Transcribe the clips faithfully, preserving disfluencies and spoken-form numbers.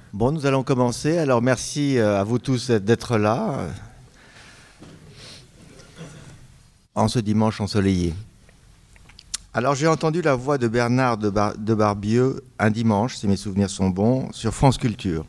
Bon, nous allons commencer. Alors, merci à vous tous d'être là en ce dimanche ensoleillé. Alors, j'ai entendu la voix de Bernard de, Bar- de Barbieux un dimanche, si mes souvenirs sont bons, sur France Culture.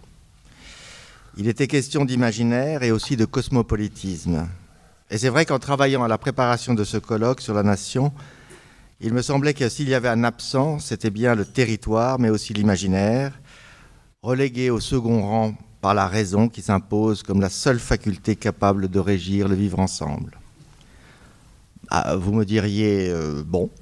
Il était question d'imaginaire et aussi de cosmopolitisme. Et c'est vrai qu'en travaillant à la préparation de ce colloque sur la nation, il me semblait que s'il y avait un absent, c'était bien le territoire, mais aussi l'imaginaire, relégué au second rang par la raison qui s'impose comme la seule faculté capable de régir le vivre ensemble. Ah, vous me diriez, euh, bon,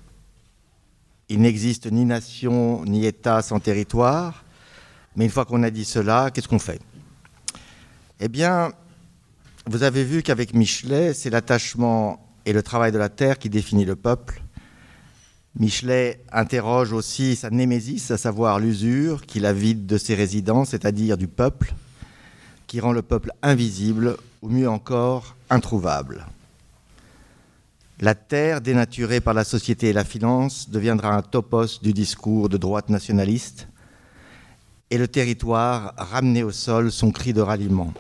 il n'existe ni nation ni État sans territoire, mais une fois qu'on a dit cela, qu'est-ce qu'on fait ? Eh bien, vous avez vu qu'avec Michelet, c'est l'attachement et le travail de la terre qui définit le peuple. Michelet interroge aussi sa némésis, à savoir l'usure, qui la vide de ses résidents, c'est-à-dire du peuple, qui rend le peuple invisible, ou mieux encore, introuvable. La terre, dénaturée par la société et la finance, deviendra un topos du discours de droite nationaliste, et le territoire, ramené au sol, son cri de ralliement.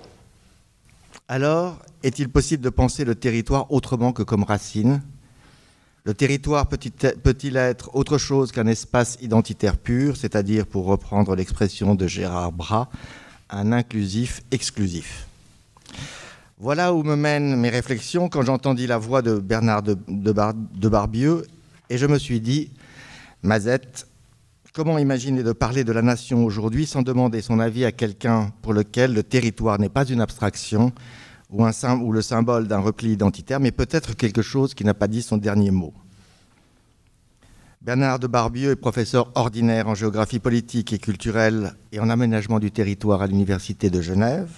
Alors, est-il possible de penser le territoire autrement que comme racine ? Le territoire peut-il être autre chose qu'un espace identitaire pur, c'est-à-dire, pour reprendre l'expression de Gérard Bras, un inclusif exclusif ? Voilà où me mènent mes réflexions quand j'entendis la voix de Bernard de, de, Bar, de Barbieux, et je me suis dit, Mazette, comment imaginer de parler de la nation aujourd'hui sans demander son avis à quelqu'un pour lequel le territoire n'est pas une abstraction, Ou, un, ou le symbole d'un repli identitaire, mais peut-être quelque chose qui n'a pas dit son dernier mot. Bernard de Barbieux est professeur ordinaire en géographie politique et culturelle et en aménagement du territoire à l'Université de Genève.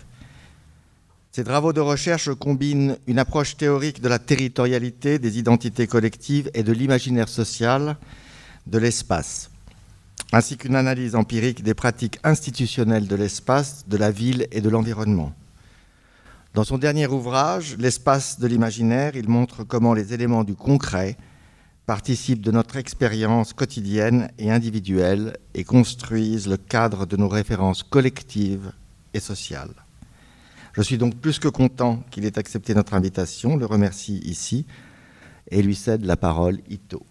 Ses travaux de recherche combinent une approche théorique de la territorialité, des identités collectives et de l'imaginaire social de l'espace, ainsi qu'une analyse empirique des pratiques institutionnelles de l'espace, de la ville et de l'environnement. Dans son dernier ouvrage, L'espace de l'imaginaire, il montre comment les éléments du concret participent de notre expérience quotidienne et individuelle et construisent le cadre de nos références collectives et sociales. Je suis donc plus que content qu'il ait accepté notre invitation, le remercie ici et lui cède la parole Ito.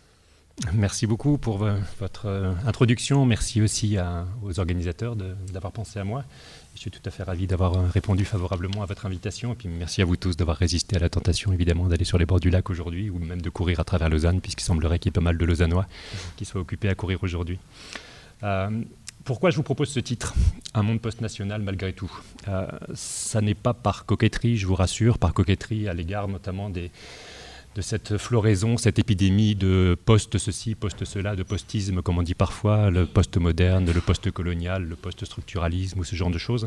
Merci beaucoup pour votre introduction. Merci aussi à, aux organisateurs de, d'avoir pensé à moi. Je suis tout à fait ravi d'avoir répondu favorablement à votre invitation. Et puis merci à vous tous d'avoir résisté à la tentation, évidemment, d'aller sur les bords du lac aujourd'hui ou même de courir à travers Lausanne, puisqu'il semblerait qu'il y ait pas mal de Lausannois qui soient occupés à courir aujourd'hui. Euh, pourquoi je vous propose ce titre, Un monde post-national malgré tout ? euh, Ça n'est pas par coquetterie, je vous rassure, par coquetterie à l'égard notamment des... de cette floraison, cette épidémie de post-ceci, post-cela, de postisme, comme on dit parfois, le post-moderne, le post-colonial, le post-structuralisme ou ce genre de choses.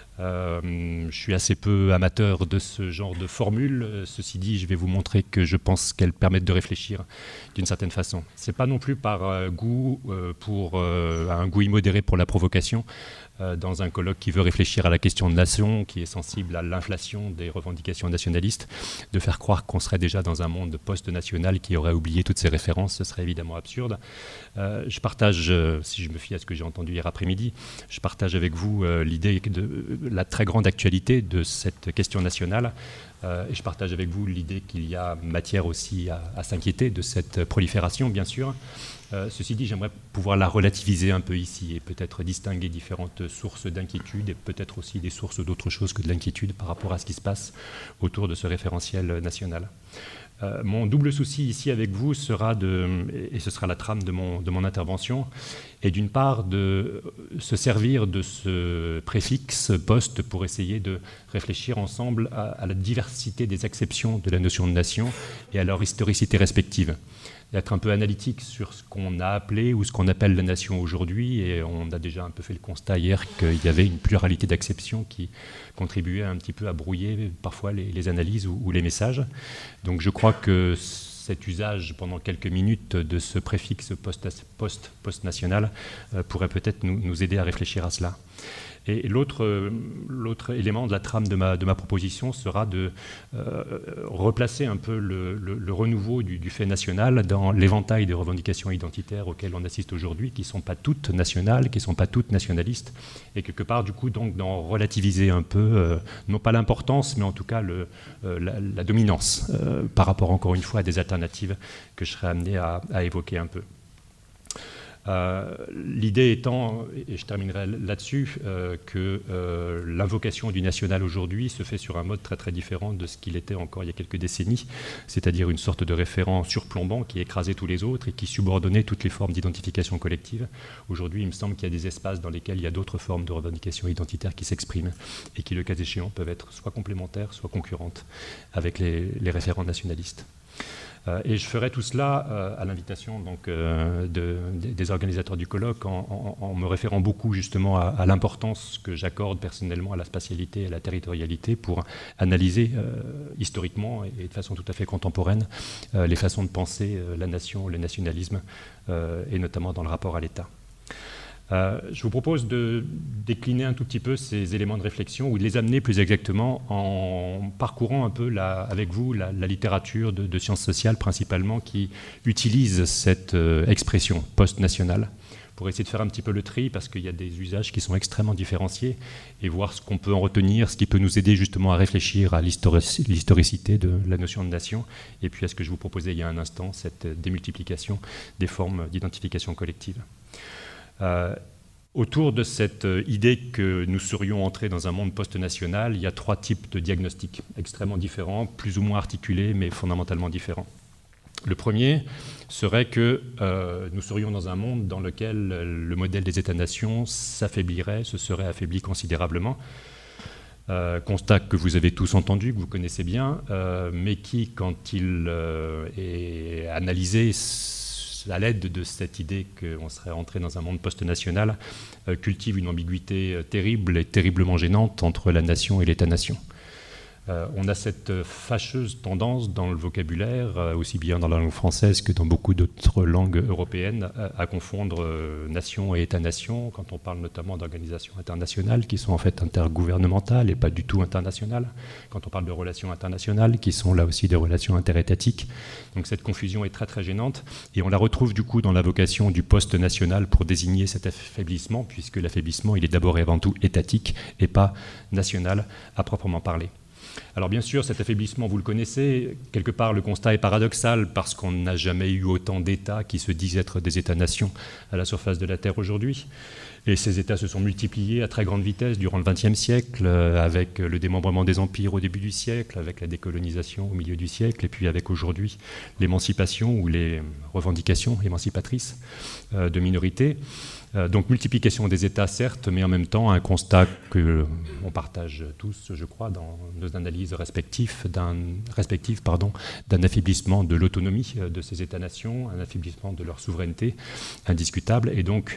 Euh, je suis assez peu amateur de ce genre de formule. Ceci dit, je vais vous montrer que je pense qu'elles permettent de réfléchir d'une certaine façon. Ce n'est pas non plus par euh, goût, euh, pour euh, un goût immodéré pour la provocation, euh, dans un colloque qui veut réfléchir à la question de nation, qui est sensible à l'inflation des revendications nationalistes, de faire croire qu'on serait déjà dans un monde post-national qui aurait oublié toutes ces références, ce serait évidemment absurde. Euh, je partage, euh, si je me fie à ce que j'ai entendu hier après-midi, je partage avec vous euh, l'idée de euh, la très grande actualité de cette question nationale. Euh, et je partage avec vous l'idée qu'il y a matière aussi à, à s'inquiéter de cette prolifération, bien sûr. Euh, ceci dit, j'aimerais pouvoir la relativiser un peu ici et peut-être distinguer différentes sources d'inquiétude et peut-être aussi des sources d'autre chose que de l'inquiétude par rapport à ce qui se passe autour de ce référentiel national. Euh, mon double souci ici avec vous sera de, et ce sera la trame de mon, de mon intervention, est d'une part de se servir de ce préfixe post pour essayer de réfléchir ensemble à, à la diversité des acceptions de la notion de nation et à leur historicité respective. D'être un peu analytique sur ce qu'on a appelé ou ce qu'on appelle la nation aujourd'hui, et on a déjà un peu fait le constat hier qu'il y avait une pluralité d'acceptions qui contribuait un petit peu à brouiller parfois les, les analyses ou, ou les messages. Donc je crois que cet usage pendant quelques minutes de ce préfixe post-post-national euh, pourrait peut-être nous, nous aider à réfléchir à cela. Et l'autre, l'autre élément de la trame de ma, de ma proposition sera de euh, replacer un peu le, le, le renouveau du, du fait national dans l'éventail des revendications identitaires auxquelles on assiste aujourd'hui, qui ne sont pas toutes nationales, qui ne sont pas toutes nationalistes, et quelque part, du coup, donc, d'en relativiser un peu, euh, non pas l'importance, mais en tout cas le, euh, la, la dominance, euh, par rapport, encore une fois, à des alternatives que je serai amené à, à évoquer un peu. Euh, l'idée étant, et je terminerai là-dessus, euh, que euh, l'invocation du national aujourd'hui se fait sur un mode très très différent de ce qu'il était encore il y a quelques décennies, c'est-à-dire une sorte de référent surplombant qui écrasait tous les autres et qui subordonnait toutes les formes d'identification collective. Aujourd'hui, il me semble qu'il y a des espaces dans lesquels il y a d'autres formes de revendication identitaire qui s'expriment et qui, le cas échéant, peuvent être soit complémentaires, soit concurrentes avec les, les référents nationalistes. Euh, et je ferai tout cela euh, à l'invitation donc, euh, de, de, des organisateurs du colloque en, en, en me référant beaucoup justement à, à l'importance que j'accorde personnellement à la spatialité et à la territorialité pour analyser euh, historiquement et, et de façon tout à fait contemporaine euh, les façons de penser euh, la nation, le nationalisme euh, et notamment dans le rapport à l'État. Euh, je vous propose de décliner un tout petit peu ces éléments de réflexion ou de les amener plus exactement en parcourant un peu la, avec vous la, la littérature de, de sciences sociales principalement qui utilise cette euh, expression post-nationale pour essayer de faire un petit peu le tri parce qu'il y a des usages qui sont extrêmement différenciés et voir ce qu'on peut en retenir, ce qui peut nous aider justement à réfléchir à l'historic- l'historicité de la notion de nation et puis à ce que je vous proposais il y a un instant, cette démultiplication des formes d'identification collective. Euh, autour de cette euh, idée que nous serions entrés dans un monde post-national, il y a trois types de diagnostics extrêmement différents, plus ou moins articulés, mais fondamentalement différents. Le premier serait que euh, nous serions dans un monde dans lequel le modèle des États-nations s'affaiblirait, se serait affaibli considérablement. Euh, constat que vous avez tous entendu, que vous connaissez bien, euh, mais qui, quand il euh, est analysé à l'aide de cette idée qu'on serait entré dans un monde post-national, euh, cultive une ambiguïté euh, terrible et terriblement gênante entre la nation et l'État-nation. Euh, on a cette fâcheuse tendance dans le vocabulaire, euh, aussi bien dans la langue française que dans beaucoup d'autres langues européennes, à, à confondre euh, nation et État-nation, quand on parle notamment d'organisations internationales qui sont en fait intergouvernementales et pas du tout internationales, quand on parle de relations internationales qui sont là aussi des relations interétatiques. Donc cette confusion est très très gênante et on la retrouve du coup dans la vocation du post-national pour désigner cet affaiblissement, puisque l'affaiblissement il est d'abord et avant tout étatique et pas national à proprement parler. Alors bien sûr, cet affaiblissement, vous le connaissez, quelque part le constat est paradoxal parce qu'on n'a jamais eu autant d'États qui se disent être des États-nations à la surface de la Terre aujourd'hui. Et ces États se sont multipliés à très grande vitesse durant le vingtième siècle, euh, avec le démembrement des empires au début du siècle, avec la décolonisation au milieu du siècle, et puis avec aujourd'hui l'émancipation ou les revendications émancipatrices euh, de minorités. Euh, donc multiplication des États, certes, mais en même temps un constat que on partage tous, je crois, dans nos analyses respectives, d'un, respectives, pardon, d'un affaiblissement de l'autonomie de ces États-nations, un affaiblissement de leur souveraineté indiscutable, et donc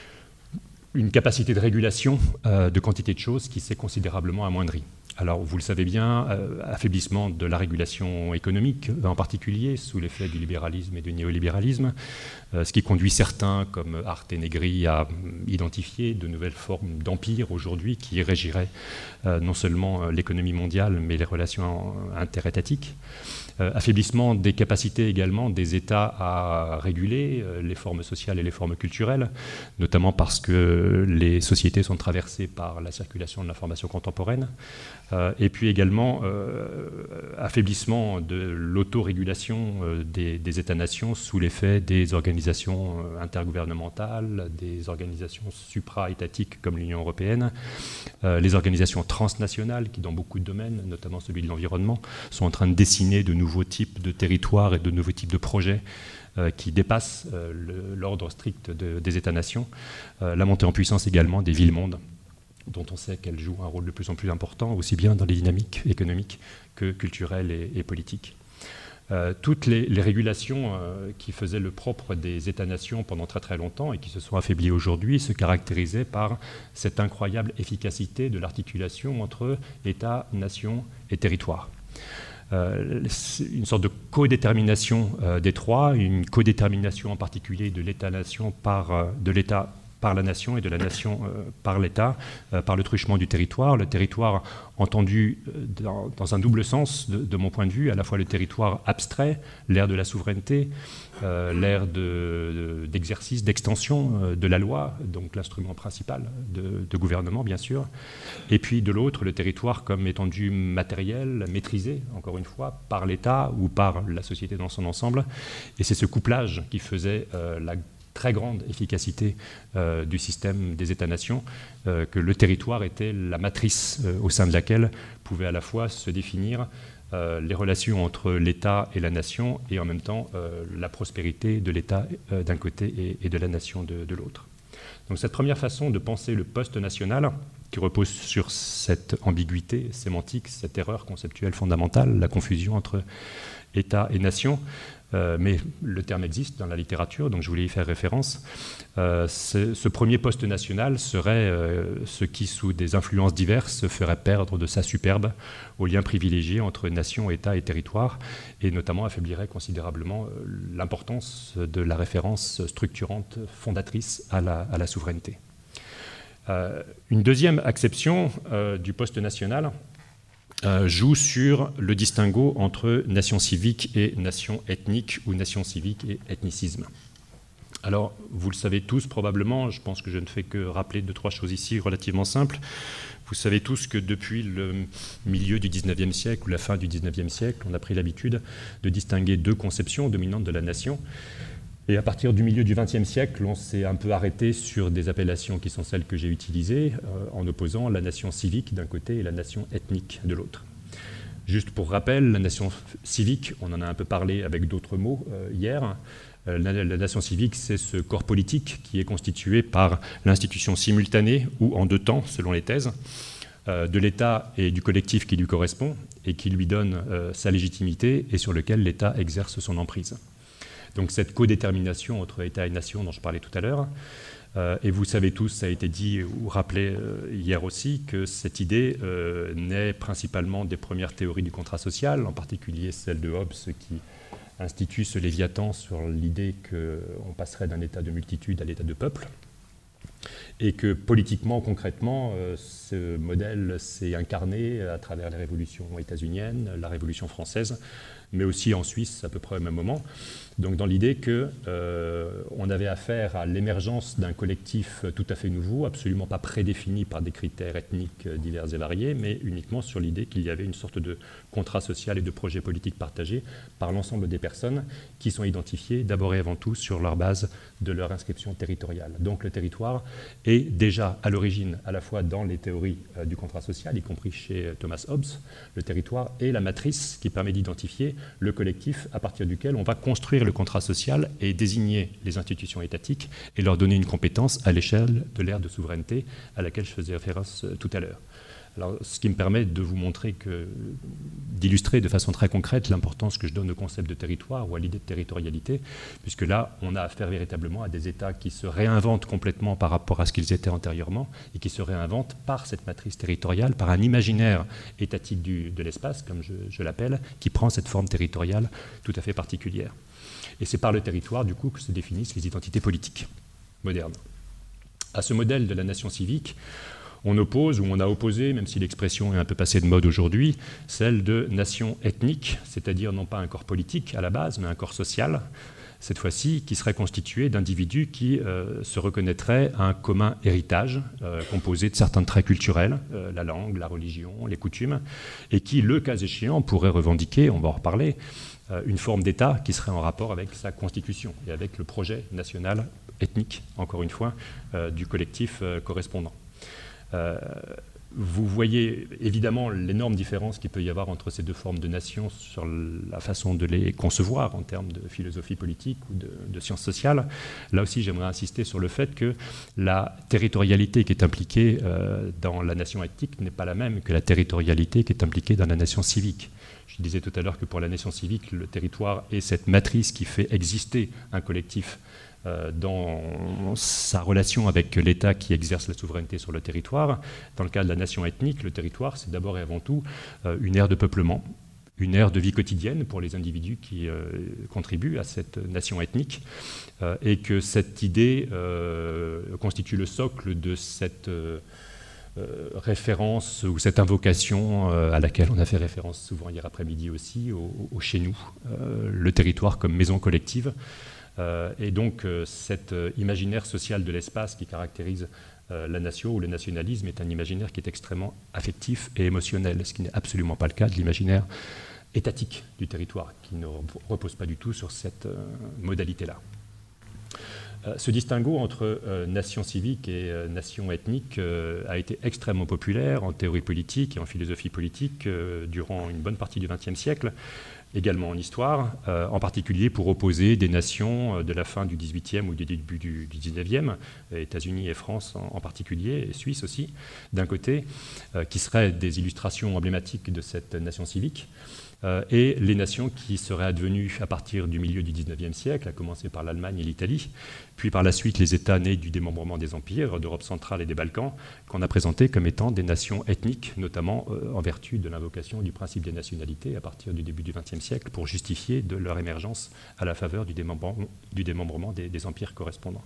une capacité de régulation euh, de quantité de choses qui s'est considérablement amoindrie. Alors, vous le savez bien, euh, affaiblissement de la régulation économique, en particulier sous l'effet du libéralisme et du néolibéralisme, euh, ce qui conduit certains, comme Arte et Negri, à identifier de nouvelles formes d'empire aujourd'hui qui régiraient euh, non seulement euh, l'économie mondiale, mais les relations interétatiques. Euh, affaiblissement des capacités également des États à réguler euh, les formes sociales et les formes culturelles, notamment parce que les sociétés sont traversées par la circulation de l'information contemporaine. Euh, et puis également euh, affaiblissement de l'autorégulation euh, des, des États-nations sous l'effet des organisations euh, intergouvernementales, des organisations supra-étatiques comme l'Union européenne, euh, les organisations transnationales qui, dans beaucoup de domaines, notamment celui de l'environnement, sont en train de dessiner de nouveaux types de territoires et de nouveaux types de projets euh, qui dépassent euh, le, l'ordre strict de, des États-nations, euh, la montée en puissance également des villes-mondes, dont on sait qu'elles jouent un rôle de plus en plus important, aussi bien dans les dynamiques économiques que culturelles et, et politiques. Euh, toutes les, les régulations euh, qui faisaient le propre des États-nations pendant très très longtemps et qui se sont affaiblies aujourd'hui se caractérisaient par cette incroyable efficacité de l'articulation entre État, nation et territoire. euh, une sorte de codétermination euh, des trois, une codétermination en particulier de l'État-nation par, euh, de l'État par la nation et de la nation euh, par l'État, euh, par le truchement du territoire. Le territoire entendu dans, dans un double sens, de, de mon point de vue, à la fois le territoire abstrait, l'ère de la souveraineté, euh, l'ère de, de, d'exercice, d'extension euh, de la loi, donc l'instrument principal de, de gouvernement, bien sûr, et puis de l'autre, le territoire comme étendue matérielle, maîtrisée, encore une fois, par l'État ou par la société dans son ensemble. Et c'est ce couplage qui faisait euh, la très grande efficacité euh, du système des États-nations, euh, que le territoire était la matrice euh, au sein de laquelle pouvaient à la fois se définir euh, les relations entre l'État et la nation et en même temps euh, la prospérité de l'État euh, d'un côté et, et de la nation de, de l'autre. Donc cette première façon de penser le post-national, qui repose sur cette ambiguïté sémantique, cette erreur conceptuelle fondamentale, la confusion entre État et nation, Euh, mais le terme existe dans la littérature, donc je voulais y faire référence. Euh, ce, ce premier poste national serait euh, ce qui, sous des influences diverses, ferait perdre de sa superbe au lien privilégié entre nation, État et territoire, et notamment affaiblirait considérablement euh, l'importance de la référence structurante fondatrice à la, à la souveraineté. Euh, une deuxième acception euh, du poste national Euh, joue sur le distinguo entre nation civique et nation ethnique ou nation civique et ethnicisme. Alors, vous le savez tous probablement, je pense que je ne fais que rappeler deux, trois choses ici relativement simples. Vous savez tous que depuis le milieu du dix-neuvième siècle ou la fin du dix-neuvième siècle, on a pris l'habitude de distinguer deux conceptions dominantes de la nation. Et à partir du milieu du vingtième siècle, on s'est un peu arrêté sur des appellations qui sont celles que j'ai utilisées, euh, en opposant la nation civique d'un côté et la nation ethnique de l'autre. Juste pour rappel, la nation civique, on en a un peu parlé avec d'autres mots euh, hier, euh, la, la nation civique, c'est ce corps politique qui est constitué par l'institution simultanée, ou en deux temps, selon les thèses, euh, de l'État et du collectif qui lui correspond, et qui lui donne euh, sa légitimité, et sur lequel l'État exerce son emprise. Donc cette codétermination entre État et nation dont je parlais tout à l'heure, euh, et vous savez tous, ça a été dit ou rappelé euh, hier aussi, que cette idée euh, naît principalement des premières théories du contrat social, en particulier celle de Hobbes qui institue ce Léviathan sur l'idée qu'on passerait d'un état de multitude à l'état de peuple, et que politiquement, concrètement, euh, ce modèle s'est incarné à travers les révolutions états-uniennes, la Révolution française, mais aussi en Suisse à peu près au même moment. Donc dans l'idée qu'on euh, avait affaire à l'émergence d'un collectif tout à fait nouveau, absolument pas prédéfini par des critères ethniques divers et variés, mais uniquement sur l'idée qu'il y avait une sorte de contrat social et de projet politique partagé par l'ensemble des personnes qui sont identifiées d'abord et avant tout sur leur base de leur inscription territoriale. Donc le territoire est déjà à l'origine, à la fois dans les théories euh, du contrat social, y compris chez Thomas Hobbes, le territoire est la matrice qui permet d'identifier le collectif à partir duquel on va construire le contrat social et désigner les institutions étatiques et leur donner une compétence à l'échelle de l'ère de souveraineté à laquelle je faisais référence tout à l'heure. Alors, ce qui me permet de vous montrer que, d'illustrer de façon très concrète l'importance que je donne au concept de territoire ou à l'idée de territorialité, puisque là, on a affaire véritablement à des États qui se réinventent complètement par rapport à ce qu'ils étaient antérieurement et qui se réinventent par cette matrice territoriale, par un imaginaire étatique du, de l'espace, comme je, je l'appelle, qui prend cette forme territoriale tout à fait particulière. Et c'est par le territoire, du coup, que se définissent les identités politiques modernes. À ce modèle de la nation civique, on oppose, ou on a opposé, même si l'expression est un peu passée de mode aujourd'hui, celle de nation ethnique, c'est-à-dire non pas un corps politique à la base, mais un corps social, cette fois-ci, qui serait constitué d'individus qui euh, se reconnaîtraient à un commun héritage, euh, composé de certains traits culturels, euh, la langue, la religion, les coutumes, et qui, le cas échéant, pourraient revendiquer, on va en reparler, euh, une forme d'État qui serait en rapport avec sa constitution et avec le projet national ethnique, encore une fois, euh, du collectif euh, correspondant. Euh, vous voyez évidemment l'énorme différence qu'il peut y avoir entre ces deux formes de nations sur la façon de les concevoir en termes de philosophie politique ou de, de sciences sociales. Là aussi, j'aimerais insister sur le fait que la territorialité qui est impliquée euh, dans la nation ethnique n'est pas la même que la territorialité qui est impliquée dans la nation civique. Je disais tout à l'heure que pour la nation civique, le territoire est cette matrice qui fait exister un collectif dans sa relation avec l'État qui exerce la souveraineté sur le territoire. Dans le cas de la nation ethnique, le territoire, c'est d'abord et avant tout une aire de peuplement, une ère de vie quotidienne pour les individus qui euh, contribuent à cette nation ethnique, euh, et que cette idée euh, constitue le socle de cette euh, euh, référence ou cette invocation euh, à laquelle on a fait référence souvent hier après-midi aussi, au, au chez nous, euh, le territoire comme maison collective. Euh, et donc euh, cet euh, imaginaire social de l'espace qui caractérise euh, la nation ou le nationalisme est un imaginaire qui est extrêmement affectif et émotionnel, ce qui n'est absolument pas le cas de l'imaginaire étatique du territoire, qui ne repose pas du tout sur cette euh, modalité-là. Euh, ce distinguo entre euh, nation civique et euh, nation ethnique euh, a été extrêmement populaire en théorie politique et en philosophie politique euh, durant une bonne partie du vingtième siècle, également en histoire, euh, en particulier pour opposer des nations euh, de la fin du dix-huitième ou du début du, du dix-neuvième, États-Unis et France en, en particulier, et Suisse aussi, d'un côté, euh, qui seraient des illustrations emblématiques de cette nation civique, euh, et les nations qui seraient advenues à partir du milieu du dix-neuvième siècle, à commencer par l'Allemagne et l'Italie, puis par la suite les États nés du démembrement des empires d'Europe centrale et des Balkans, qu'on a présentés comme étant des nations ethniques, notamment euh, en vertu de l'invocation du principe des nationalités à partir du début du vingtième siècle, pour justifier de leur émergence à la faveur du démembrement, du démembrement des, des empires correspondants.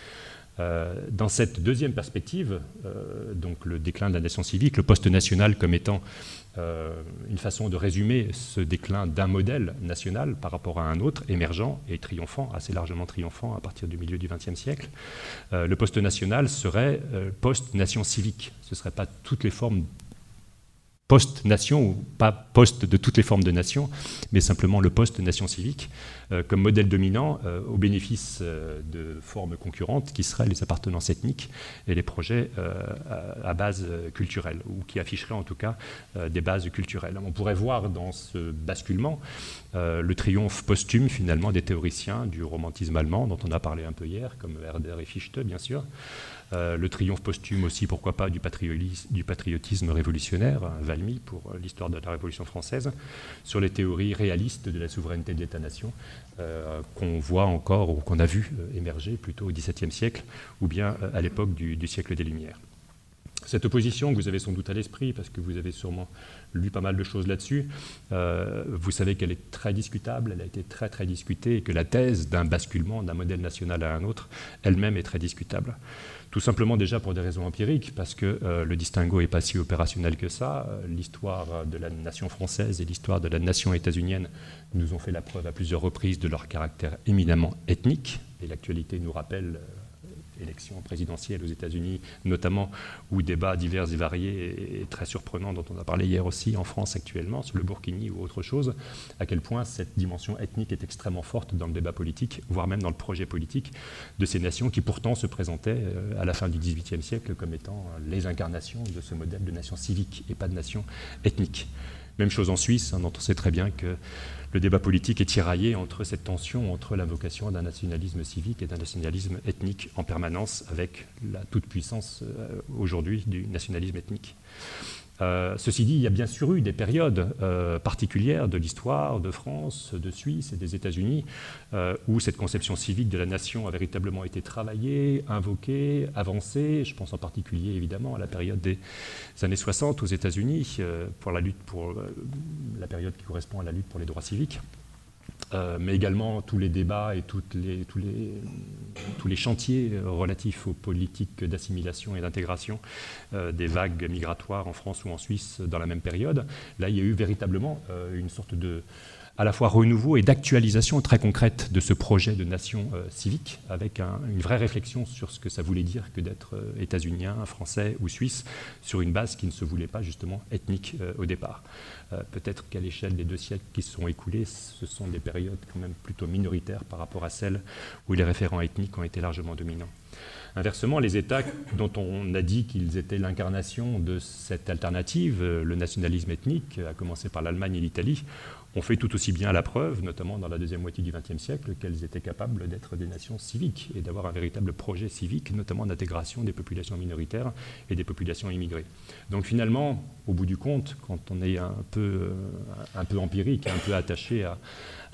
Euh, dans cette deuxième perspective, euh, donc le déclin de la nation civique, le post-national comme étant euh, une façon de résumer ce déclin d'un modèle national par rapport à un autre, émergent et triomphant, assez largement triomphant à partir du milieu du vingtième siècle, euh, le post-national serait euh, post-nation civique. Ce ne seraient pas toutes les formes post-nation, ou pas post de toutes les formes de nation, mais simplement le post-nation civique, euh, comme modèle dominant euh, au bénéfice euh, de formes concurrentes qui seraient les appartenances ethniques et les projets euh, à, à base culturelle, ou qui afficheraient en tout cas euh, des bases culturelles. On pourrait voir dans ce basculement euh, le triomphe posthume finalement des théoriciens du romantisme allemand, dont on a parlé un peu hier, comme Herder et Fichte bien sûr, Euh, le triomphe posthume aussi, pourquoi pas, du, patriotisme, du patriotisme révolutionnaire, Valmy pour l'histoire de la Révolution française, sur les théories réalistes de la souveraineté de l'État-nation, euh, qu'on voit encore, ou qu'on a vu euh, émerger plutôt au dix-septième siècle, ou bien euh, à l'époque du, du siècle des Lumières. Cette opposition que vous avez sans doute à l'esprit, parce que vous avez sûrement lu pas mal de choses là-dessus, euh, vous savez qu'elle est très discutable, elle a été très très discutée, et que la thèse d'un basculement d'un modèle national à un autre, elle-même est très discutable. Tout simplement déjà pour des raisons empiriques, parce que euh, le distinguo n'est pas si opérationnel que ça. Euh, l'histoire de la nation française et l'histoire de la nation états-unienne nous ont fait la preuve à plusieurs reprises de leur caractère éminemment ethnique, et l'actualité nous rappelle euh, élections présidentielles aux États-Unis, notamment, ou débats divers et variés et très surprenants dont on a parlé hier aussi en France actuellement, sur le Burkini ou autre chose, à quel point cette dimension ethnique est extrêmement forte dans le débat politique, voire même dans le projet politique de ces nations qui pourtant se présentaient à la fin du dix-huitième siècle comme étant les incarnations de ce modèle de nation civique et pas de nation ethnique. Même chose en Suisse, hein, dont on sait très bien que le débat politique est tiraillé entre cette tension entre l'invocation d'un nationalisme civique et d'un nationalisme ethnique en permanence, avec la toute-puissance euh, aujourd'hui du nationalisme ethnique. Euh, ceci dit, il y a bien sûr eu des périodes euh, particulières de l'histoire de France, de Suisse et des États-Unis euh, où cette conception civique de la nation a véritablement été travaillée, invoquée, avancée. Je pense en particulier évidemment à la période des années soixante aux États-Unis euh, pour la lutte pour euh, la période qui correspond à la lutte pour les droits civiques. Euh, mais également tous les débats et toutes les, tous, les, tous les chantiers relatifs aux politiques d'assimilation et d'intégration euh, des vagues migratoires en France ou en Suisse dans la même période. Là, il y a eu véritablement euh, une sorte de, à la fois renouveau et d'actualisation très concrète de ce projet de nation euh, civique, avec un, une vraie réflexion sur ce que ça voulait dire que d'être euh, états-unien, français ou suisse, sur une base qui ne se voulait pas justement ethnique euh, au départ. Euh, peut-être qu'à l'échelle des deux siècles qui se sont écoulés, ce sont des périodes quand même plutôt minoritaires par rapport à celles où les référents ethniques ont été largement dominants. Inversement, les États dont on a dit qu'ils étaient l'incarnation de cette alternative, le nationalisme ethnique, à commencer par l'Allemagne et l'Italie, ont fait tout aussi bien la preuve, notamment dans la deuxième moitié du vingtième siècle, qu'elles étaient capables d'être des nations civiques et d'avoir un véritable projet civique, notamment d'intégration des populations minoritaires et des populations immigrées. Donc finalement, au bout du compte, quand on est un peu, un peu empirique, un peu attaché à,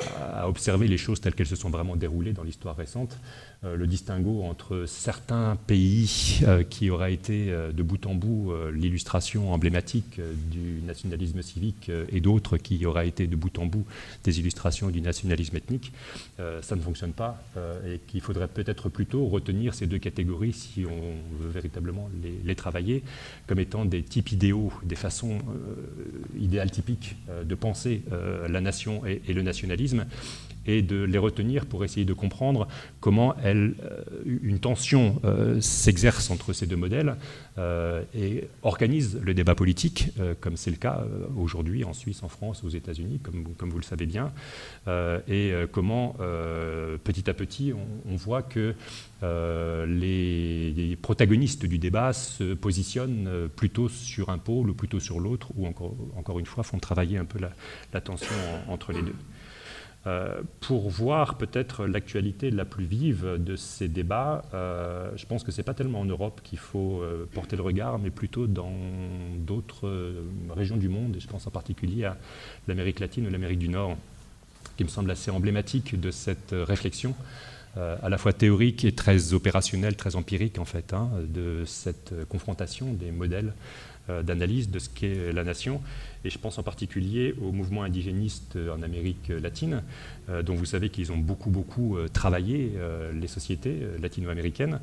à observer les choses telles qu'elles se sont vraiment déroulées dans l'histoire récente, euh, le distinguo entre certains pays euh, qui auraient été euh, de bout en bout euh, l'illustration emblématique euh, du nationalisme civique euh, et d'autres qui auraient été de bout en bout des illustrations du nationalisme ethnique, euh, ça ne fonctionne pas euh, et qu'il faudrait peut-être plutôt retenir ces deux catégories si on veut véritablement les, les travailler comme étant des types idéaux, des façons euh, idéales typiques euh, de penser euh, la nation et, et le nationalisme, et de les retenir pour essayer de comprendre comment elle, euh, une tension euh, s'exerce entre ces deux modèles euh, et organise le débat politique, euh, comme c'est le cas euh, aujourd'hui en Suisse, en France, aux États-Unis, comme, comme vous le savez bien, euh, et euh, comment euh, petit à petit on, on voit que euh, les, les protagonistes du débat se positionnent plutôt sur un pôle ou plutôt sur l'autre, ou encore, encore une fois font travailler un peu la, la tension en, entre les deux. Euh, pour voir peut-être l'actualité la plus vive de ces débats, euh, je pense que ce n'est pas tellement en Europe qu'il faut euh, porter le regard, mais plutôt dans d'autres euh, régions du monde, et je pense en particulier à l'Amérique latine ou l'Amérique du Nord, qui me semble assez emblématique de cette réflexion, euh, à la fois théorique et très opérationnelle, très empirique en fait, hein, de cette confrontation des modèles euh, d'analyse de ce qu'est la nation. Et je pense en particulier au mouvement indigéniste en Amérique latine, euh, dont vous savez qu'ils ont beaucoup, beaucoup euh, travaillé, euh, les sociétés euh, latino-américaines.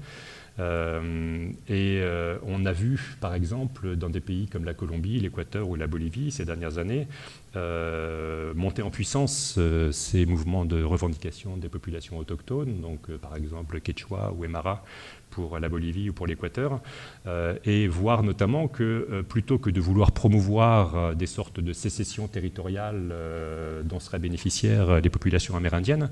Euh, et euh, on a vu, par exemple, dans des pays comme la Colombie, l'Équateur ou la Bolivie, ces dernières années, euh, monter en puissance euh, ces mouvements de revendication des populations autochtones, donc euh, par exemple Quechua ou Aymara pour la Bolivie ou pour l'Équateur, euh, et voir notamment que euh, plutôt que de vouloir promouvoir euh, des sortes de sécessions territoriales euh, dont seraient bénéficiaires les populations amérindiennes,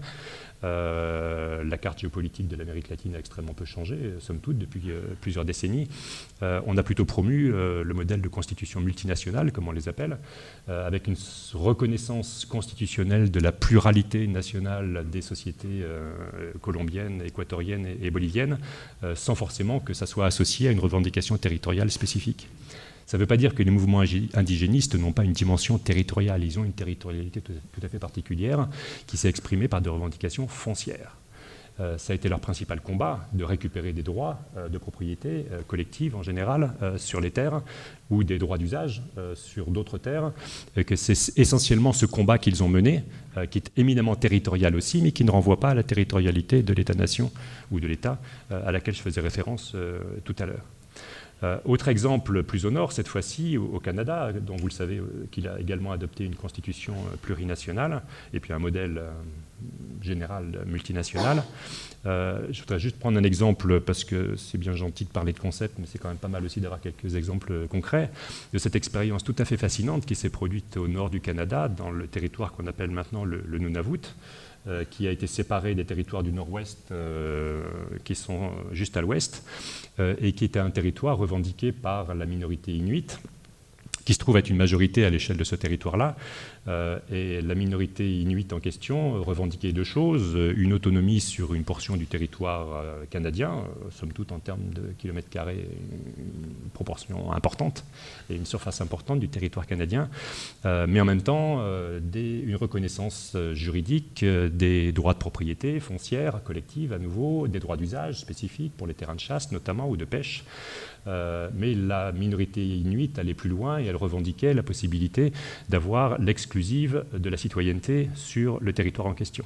Euh, la carte géopolitique de l'Amérique latine a extrêmement peu changé, somme toute, depuis euh, plusieurs décennies. Euh, on a plutôt promu euh, le modèle de constitution multinationale, comme on les appelle, euh, avec une reconnaissance constitutionnelle de la pluralité nationale des sociétés euh, colombiennes, équatoriennes et, et boliviennes, euh, sans forcément que ça soit associé à une revendication territoriale spécifique. Ça ne veut pas dire que les mouvements indigénistes n'ont pas une dimension territoriale. Ils ont une territorialité tout à fait particulière qui s'est exprimée par des revendications foncières. Euh, ça a été leur principal combat, de récupérer des droits euh, de propriété euh, collective en général euh, sur les terres ou des droits d'usage euh, sur d'autres terres. Et que c'est essentiellement ce combat qu'ils ont mené, euh, qui est éminemment territorial aussi, mais qui ne renvoie pas à la territorialité de l'État-nation ou de l'État euh, à laquelle je faisais référence euh, tout à l'heure. Euh, autre exemple plus au nord, cette fois-ci au, au Canada, dont vous le savez euh, qu'il a également adopté une constitution euh, plurinationale et puis un modèle euh, général multinational. Euh, je voudrais juste prendre un exemple parce que c'est bien gentil de parler de concept, mais c'est quand même pas mal aussi d'avoir quelques exemples concrets de cette expérience tout à fait fascinante qui s'est produite au nord du Canada, dans le territoire qu'on appelle maintenant le, le Nunavut, euh, qui a été séparé des territoires du nord-ouest euh, qui sont juste à l'ouest, euh, et qui était un territoire revendiqué par la minorité inuite, qui se trouve être une majorité à l'échelle de ce territoire-là. Euh, et la minorité inuite en question revendiquait deux choses, une autonomie sur une portion du territoire euh, canadien, euh, somme toute en termes de kilomètres carrés, une proportion importante, et une surface importante du territoire canadien, euh, mais en même temps euh, des, une reconnaissance juridique euh, des droits de propriété foncière, collective à nouveau, des droits d'usage spécifiques pour les terrains de chasse notamment, ou de pêche. Euh, mais la minorité inuite allait plus loin et elle revendiquait la possibilité d'avoir l'exclusive de la citoyenneté sur le territoire en question.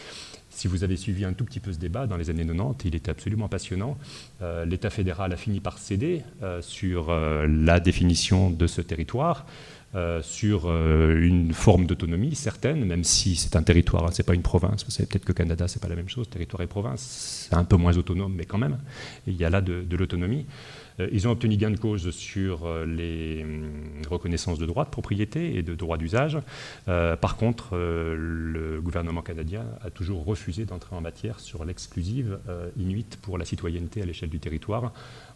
Si vous avez suivi un tout petit peu ce débat dans les années quatre-vingt-dix, il était absolument passionnant. Euh, L'État fédéral a fini par céder euh, sur euh, la définition de ce territoire, euh, sur euh, une forme d'autonomie certaine, même si c'est un territoire, hein, c'est pas une province. Vous savez peut-être que Canada, c'est pas la même chose, territoire et province, c'est un peu moins autonome, mais quand même, il y a là de, de l'autonomie. Ils ont obtenu gain de cause sur les reconnaissances de droits de propriété et de droits d'usage. Euh, par contre, euh, le gouvernement canadien a toujours refusé d'entrer en matière sur l'exclusive euh, inuite pour la citoyenneté à l'échelle du territoire,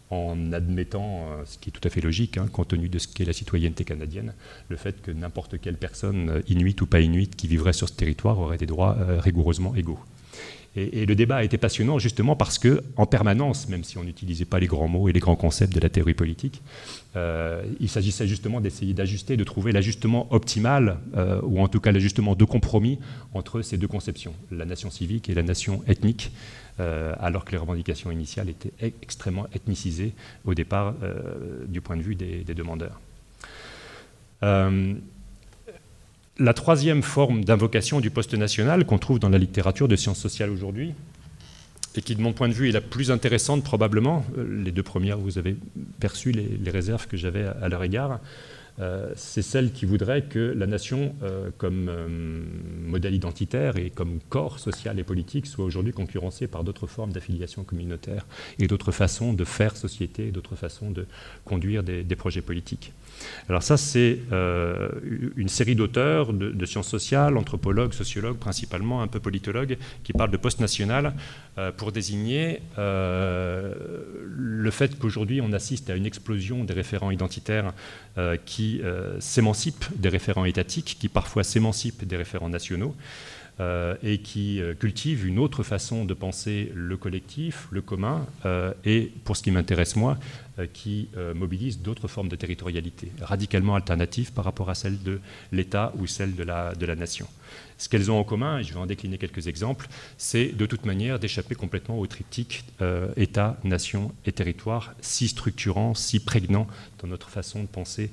en admettant, euh, ce qui est tout à fait logique, hein, compte tenu de ce qu'est la citoyenneté canadienne, le fait que n'importe quelle personne, inuite ou pas inuite, qui vivrait sur ce territoire aurait des droits euh, rigoureusement égaux. Et, et le débat a été passionnant justement parce que, en permanence, même si on n'utilisait pas les grands mots et les grands concepts de la théorie politique, euh, il s'agissait justement d'essayer d'ajuster, de trouver l'ajustement optimal, euh, ou en tout cas l'ajustement de compromis entre ces deux conceptions, la nation civique et la nation ethnique, euh, alors que les revendications initiales étaient extrêmement ethnicisées au départ euh, du point de vue des, des demandeurs. Euh, La troisième forme d'invocation du poste national qu'on trouve dans la littérature de sciences sociales aujourd'hui, et qui de mon point de vue est la plus intéressante probablement, les deux premières vous avez perçu les, les réserves que j'avais à, à leur égard, euh, c'est celle qui voudrait que la nation euh, comme euh, modèle identitaire et comme corps social et politique soit aujourd'hui concurrencée par d'autres formes d'affiliation communautaire et d'autres façons de faire société, d'autres façons de conduire des, des projets politiques. Alors ça, c'est euh, une série d'auteurs de, de sciences sociales, anthropologues, sociologues, principalement un peu politologues, qui parlent de poste national euh, pour désigner euh, le fait qu'aujourd'hui on assiste à une explosion des référents identitaires euh, qui euh, s'émancipent des référents étatiques, qui parfois s'émancipent des référents nationaux, Euh, et qui euh, cultive une autre façon de penser le collectif, le commun, euh, et, pour ce qui m'intéresse moi, euh, qui euh, mobilise d'autres formes de territorialité, radicalement alternatives par rapport à celle de l'État ou celle de la, de la nation. Ce qu'elles ont en commun, et je vais en décliner quelques exemples, c'est de toute manière d'échapper complètement au triptyque euh, État, nation et territoire, si structurant, si prégnant dans notre façon de penser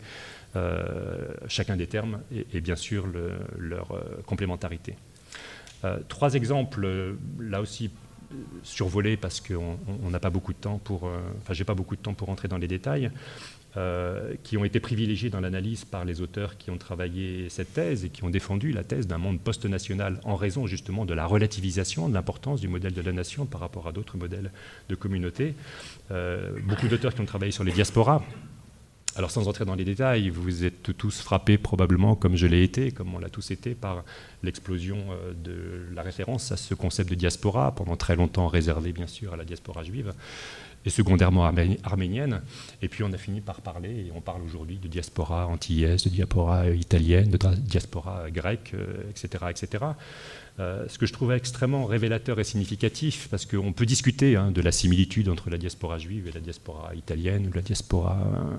euh, chacun des termes et, et bien sûr le, leur euh, complémentarité. Euh, trois exemples, euh, là aussi euh, survolés parce qu'on n'a pas beaucoup de temps pour, euh, enfin j'ai pas beaucoup de temps pour entrer dans les détails, euh, qui ont été privilégiés dans l'analyse par les auteurs qui ont travaillé cette thèse et qui ont défendu la thèse d'un monde post-national en raison justement de la relativisation de l'importance du modèle de la nation par rapport à d'autres modèles de communauté. Euh, beaucoup d'auteurs qui ont travaillé sur les diasporas. Alors sans entrer dans les détails, vous êtes tous frappés probablement, comme je l'ai été, comme on l'a tous été, par l'explosion de la référence à ce concept de diaspora, pendant très longtemps réservé bien sûr à la diaspora juive, et secondairement arménienne. Et puis on a fini par parler, et on parle aujourd'hui de diaspora antillaise, de diaspora italienne, de diaspora grecque, et cetera, et cetera. Euh, ce que je trouvais extrêmement révélateur et significatif, parce qu'on peut discuter hein, de la similitude entre la diaspora juive et la diaspora italienne, ou la diaspora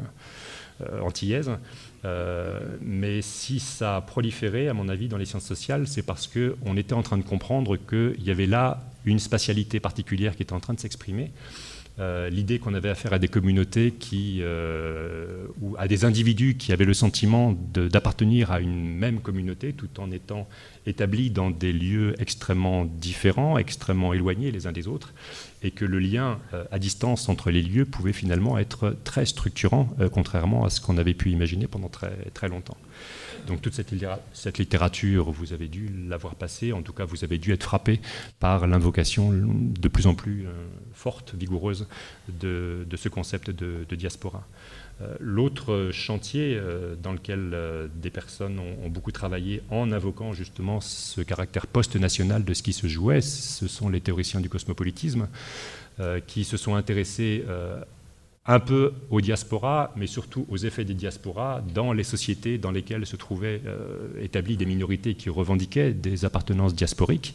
euh, antillaise, euh, mais si ça a proliféré, à mon avis, dans les sciences sociales, c'est parce qu'on était en train de comprendre qu'il y avait là une spatialité particulière qui était en train de s'exprimer. Euh, l'idée qu'on avait affaire à des communautés qui, euh, ou à des individus qui avaient le sentiment de, d'appartenir à une même communauté tout en étant établis dans des lieux extrêmement différents, extrêmement éloignés les uns des autres, et que le lien euh, à distance entre les lieux pouvait finalement être très structurant, euh, contrairement à ce qu'on avait pu imaginer pendant très, très longtemps. Donc toute cette, littéra- cette littérature, vous avez dû l'avoir passée, en tout cas vous avez dû être frappé par l'invocation de plus en plus euh, forte, vigoureuse de, de ce concept de, de diaspora. Euh, l'autre chantier euh, dans lequel euh, des personnes ont, ont beaucoup travaillé en invoquant justement ce caractère post-national de ce qui se jouait, ce sont les théoriciens du cosmopolitisme euh, qui se sont intéressés euh, un peu aux diasporas, mais surtout aux effets des diasporas dans les sociétés dans lesquelles se trouvaient euh, établies des minorités qui revendiquaient des appartenances diasporiques.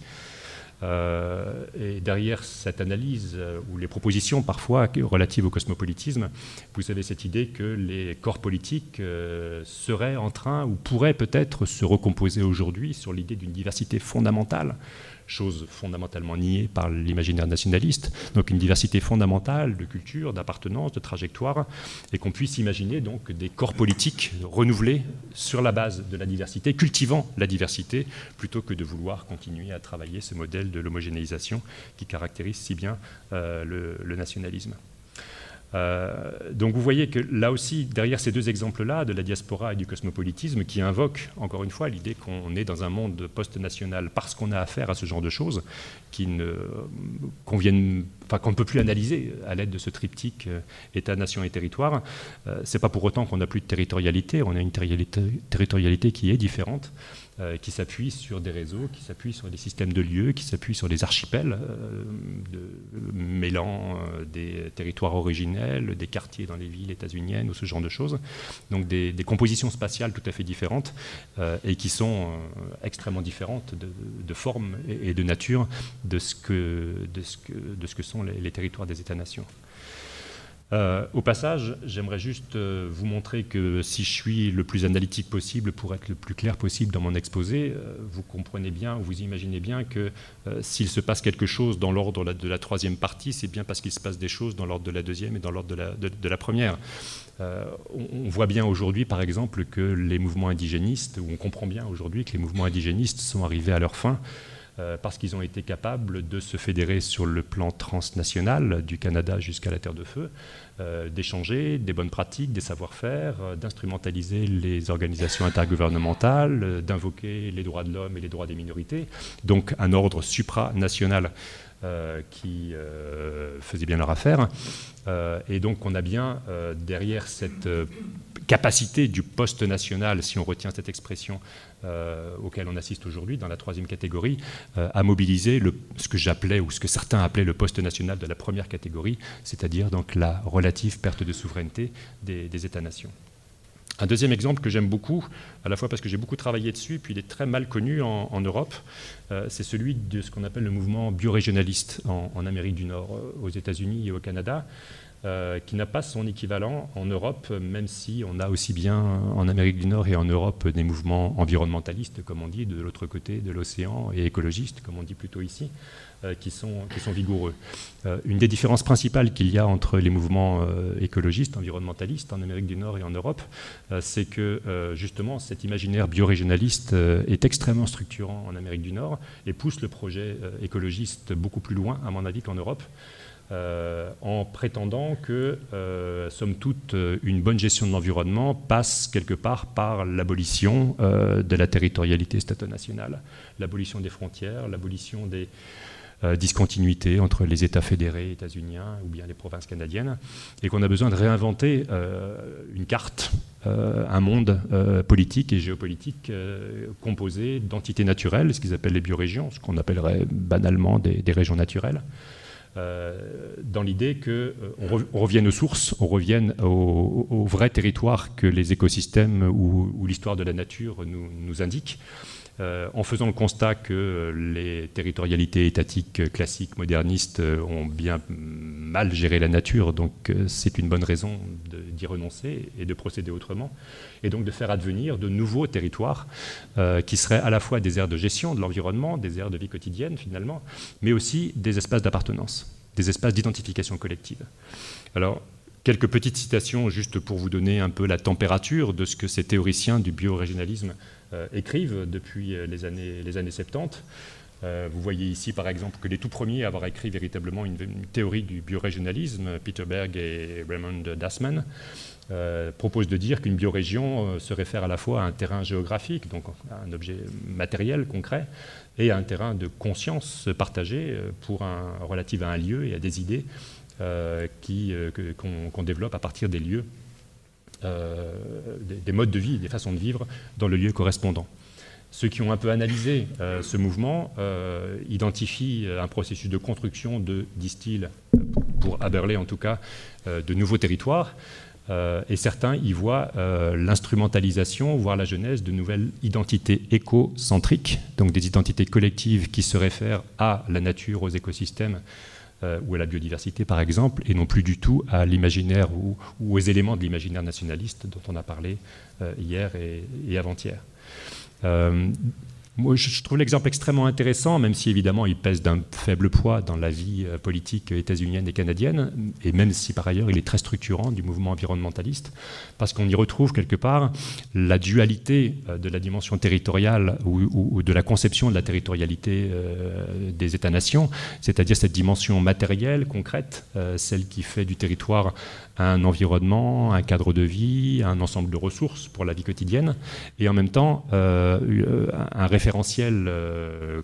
Euh, et derrière cette analyse, euh, ou les propositions parfois relatives au cosmopolitisme, vous avez cette idée que les corps politiques euh, seraient en train, ou pourraient peut-être se recomposer aujourd'hui sur l'idée d'une diversité fondamentale, chose fondamentalement niée par l'imaginaire nationaliste, donc une diversité fondamentale de culture, d'appartenance, de trajectoire, et qu'on puisse imaginer donc des corps politiques renouvelés sur la base de la diversité, cultivant la diversité, plutôt que de vouloir continuer à travailler ce modèle de l'homogénéisation qui caractérise si bien euh, le, le nationalisme. Euh, donc vous voyez que là aussi, derrière ces deux exemples-là, de la diaspora et du cosmopolitisme, qui invoquent, encore une fois, l'idée qu'on est dans un monde post-national parce qu'on a affaire à ce genre de choses, qui ne conviennent enfin, qu'on ne peut plus analyser à l'aide de ce triptyque euh, État, nation et territoire. Euh, ce n'est pas pour autant qu'on n'a plus de territorialité, on a une territorialité, territorialité qui est différente, euh, qui s'appuie sur des réseaux, qui s'appuie sur des systèmes de lieux, qui s'appuie sur des archipels euh, de, mêlant euh, des territoires originels, des quartiers dans les villes états-uniennes ou ce genre de choses. Donc des, des compositions spatiales tout à fait différentes euh, et qui sont euh, extrêmement différentes de, de forme et, et de nature de ce que, de ce que, de ce que sont les, les territoires des États-nations. Euh, au passage, j'aimerais juste euh, vous montrer que si je suis le plus analytique possible pour être le plus clair possible dans mon exposé, euh, vous comprenez bien, vous imaginez bien que euh, s'il se passe quelque chose dans l'ordre de la troisième partie, c'est bien parce qu'il se passe des choses dans l'ordre de la deuxième et dans l'ordre de la, de, de la première. Euh, on, on voit bien aujourd'hui, par exemple, que les mouvements indigénistes, ou on comprend bien aujourd'hui que les mouvements indigénistes sont arrivés à leur fin, Euh, parce qu'ils ont été capables de se fédérer sur le plan transnational, du Canada jusqu'à la Terre de Feu, euh, d'échanger des bonnes pratiques, des savoir-faire, euh, d'instrumentaliser les organisations intergouvernementales, euh, d'invoquer les droits de l'homme et les droits des minorités, donc un ordre supranational euh, qui euh, faisait bien leur affaire. Euh, et donc on a bien euh, derrière cette euh, capacité du poste national, si on retient cette expression, euh, auquel on assiste aujourd'hui dans la troisième catégorie, euh, à mobiliser le, ce que j'appelais ou ce que certains appelaient le poste national de la première catégorie, c'est-à-dire donc la relative perte de souveraineté des, des États-nations. Un deuxième exemple que j'aime beaucoup, à la fois parce que j'ai beaucoup travaillé dessus, puis il est très mal connu en, en Europe, euh, c'est celui de ce qu'on appelle le mouvement biorégionaliste en, en Amérique du Nord, aux États-Unis et au Canada, euh, qui n'a pas son équivalent en Europe, même si on a aussi bien en Amérique du Nord et en Europe des mouvements environnementalistes, comme on dit, de l'autre côté de l'océan, et écologistes, comme on dit plutôt ici, euh, qui sont, qui sont vigoureux. Euh, une des différences principales qu'il y a entre les mouvements euh, écologistes, environnementalistes en Amérique du Nord et en Europe, euh, c'est que euh, justement cet imaginaire biorégionaliste euh, est extrêmement structurant en Amérique du Nord et pousse le projet euh, écologiste beaucoup plus loin, à mon avis, qu'en Europe. Euh, en prétendant que, euh, somme toute, une bonne gestion de l'environnement passe quelque part par l'abolition euh, de la territorialité stato-nationale, l'abolition des frontières, l'abolition des euh, discontinuités entre les États fédérés états-uniens ou bien les provinces canadiennes, et qu'on a besoin de réinventer euh, une carte, euh, un monde euh, politique et géopolitique euh, composé d'entités naturelles, ce qu'ils appellent les biorégions, ce qu'on appellerait banalement des, des régions naturelles. Euh, dans l'idée qu'on euh, on revienne aux sources, on revienne au, au vrai territoire que les écosystèmes ou, ou l'histoire de la nature nous, nous indiquent, euh, en faisant le constat que les territorialités étatiques classiques, modernistes, ont bien mal géré la nature, donc euh, c'est une bonne raison de, d'y renoncer et de procéder autrement, et donc de faire advenir de nouveaux territoires euh, qui seraient à la fois des aires de gestion de l'environnement, des aires de vie quotidienne finalement, mais aussi des espaces d'appartenance, des espaces d'identification collective. Alors, quelques petites citations juste pour vous donner un peu la température de ce que ces théoriciens du biorégionalisme euh, écrivent depuis les années, les années soixante-dix. Euh, vous voyez ici par exemple que les tout premiers à avoir écrit véritablement une, une théorie du biorégionalisme, Peter Berg et Raymond Dasman, Euh, propose de dire qu'une biorégion euh, se réfère à la fois à un terrain géographique, donc à un objet matériel, concret, et à un terrain de conscience partagée euh, pour un, relative à un lieu et à des idées euh, qui, euh, que, qu'on, qu'on développe à partir des lieux, euh, des, des modes de vie, des façons de vivre dans le lieu correspondant. Ceux qui ont un peu analysé euh, ce mouvement euh, identifient un processus de construction de, disent-ils, pour Haberle en tout cas, euh, de nouveaux territoires. Euh, et certains y voient euh, l'instrumentalisation, voire la genèse de nouvelles identités écocentriques, donc des identités collectives qui se réfèrent à la nature, aux écosystèmes euh, ou à la biodiversité par exemple, et non plus du tout à l'imaginaire ou, ou aux éléments de l'imaginaire nationaliste dont on a parlé euh, hier et, et avant-hier. Euh, Moi, je trouve l'exemple extrêmement intéressant, même si évidemment il pèse d'un faible poids dans la vie politique états-unienne et canadienne, et même si par ailleurs il est très structurant du mouvement environnementaliste, parce qu'on y retrouve quelque part la dualité de la dimension territoriale ou, ou, ou de la conception de la territorialité euh, des États-nations, c'est-à-dire cette dimension matérielle, concrète, euh, celle qui fait du territoire un environnement, un cadre de vie, un ensemble de ressources pour la vie quotidienne, et en même temps euh, un référentiel euh,